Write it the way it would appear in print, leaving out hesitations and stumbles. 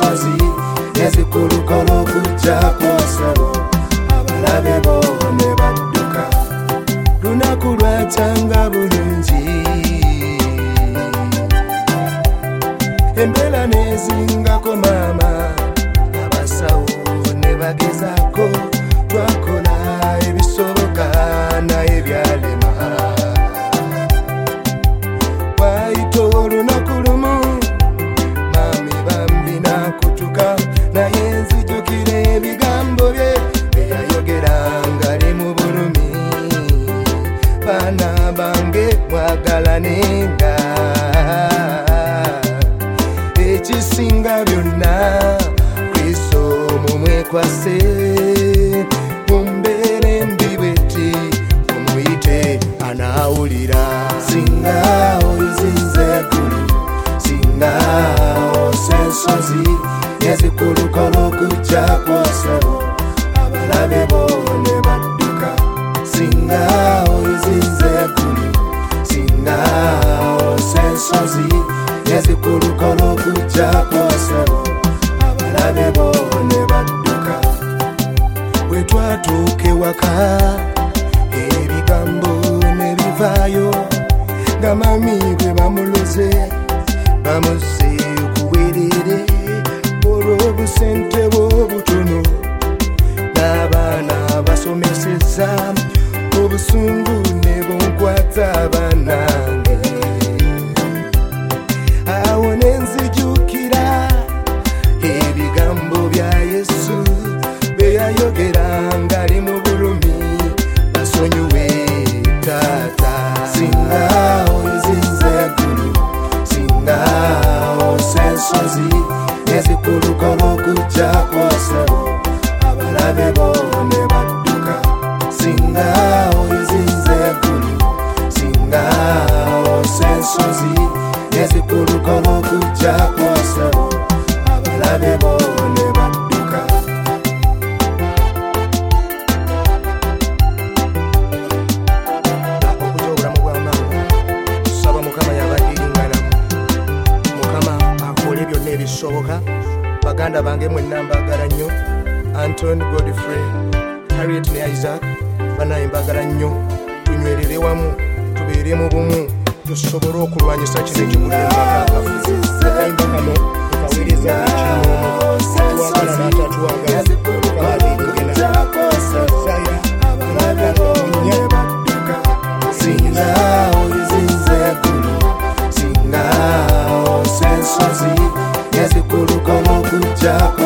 ensozi ezikulukola okujja kwosabo abalabe bo ne badduka lunaku lwatanga bulungi embeera nezingako maama abasawo ne bagezako twakola ebisoboka naye byalema waito olunaku lumu mami bambi nakutuka naye nzijukira ebigambo bye byeyayogera ngali mu bulumi baana bange mwagalanenga ekisinga byonna Kristo mumwekwase mumbeere embi bweti mumuyite anaawulira singa oyizinze eggulu singa ose ensozi ezikulukola okujja kwosabo abalabe bo ne badduka singa oyizinze eggulu singa ose ensozi ezikulukola okujja kwosabo abalabe bo ne badduka bwe twatuuka ewaka ebigambo ne bivaayo nga mami bwe bamuloze bamusse kuwerere olw'obusente bw'obutono n'abaana basomeseza obusungu ne bunkwata banange awo ne nzijukira ebigambo bya Yesu bye yayogera ngali mu bulumi basonyiwe taata singa oyizinze eggulu singa ose ensozi ezikulukola okujja kwosabo abalabe bo ne badduka singa oyizinze eggulu singa ose ensozi ezikulukola okujja kwosabo abalabe bo ne badduka okujja obulamu bw'amaama tusaba Mukama yabadiringanamu Mukama akole byonna ebisoboka baganda bange mwenna mbagala nnyo Anthony Godfrey Harriet ne Isaac banaye mbagala nnyo tunywerere wamu tubeere mu bumu tusobole okulwanyisa kino ekigudde mubakakafu akayimba kano tukawuliriza tuwagala n'atatuwagala tukabadiringena singa oyizinze eggulu singa ose ensozi ezikulukola okujja